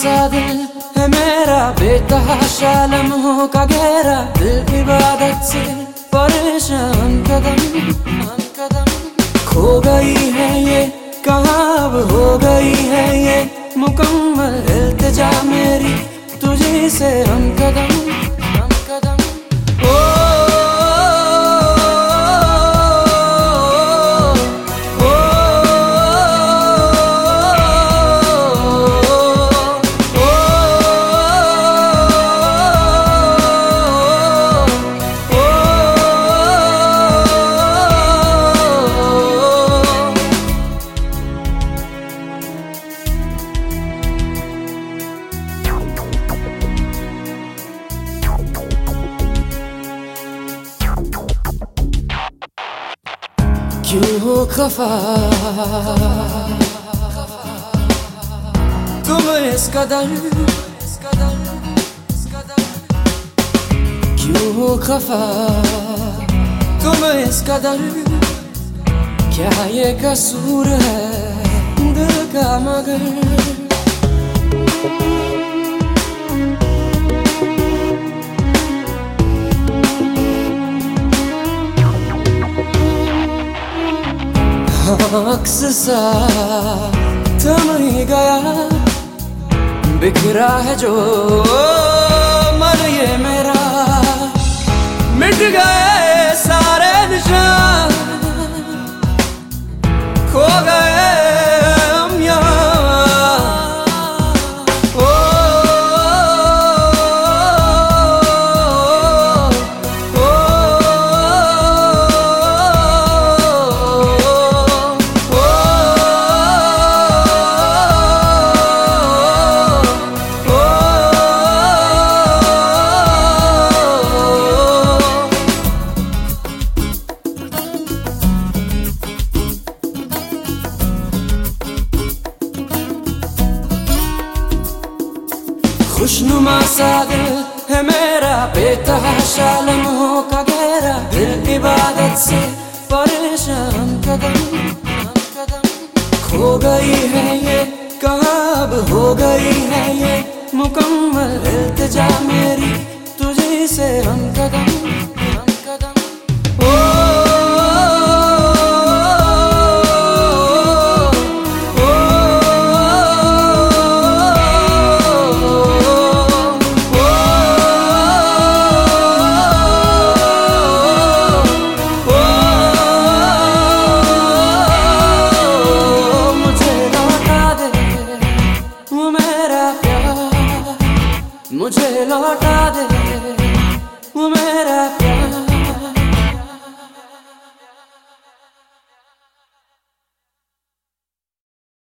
सा दिल है मेरा, बेतहाशा लम्हों का घेरा, दिल इबादत से परेशान कदम खो गई है ये, कहाँ अब हो गई है ये मुकम्मल इल्तिजा मेरी तुझी से हम कदम ओ क्यों हो खफा तुम इस कदर, क्यों हो खफा तुम इस कदर, क्या ये कसूर है दिल का मगर अक्स सा थम ही गया, बिखरा है जो मन ये मेरा, मिट गए सारे निशान, खो गए हम यहाँ। ओ खुशनुमा सा दिल है मेरा, बेतहाशा लम्हों का घेरा, दिल इबादत से परेशान कदम खो गई है ये, कहाँ अब हो गई है ये मुकम्मल इल्तिजा मेरी तुझी से हम कदम मुझे लौटा दे।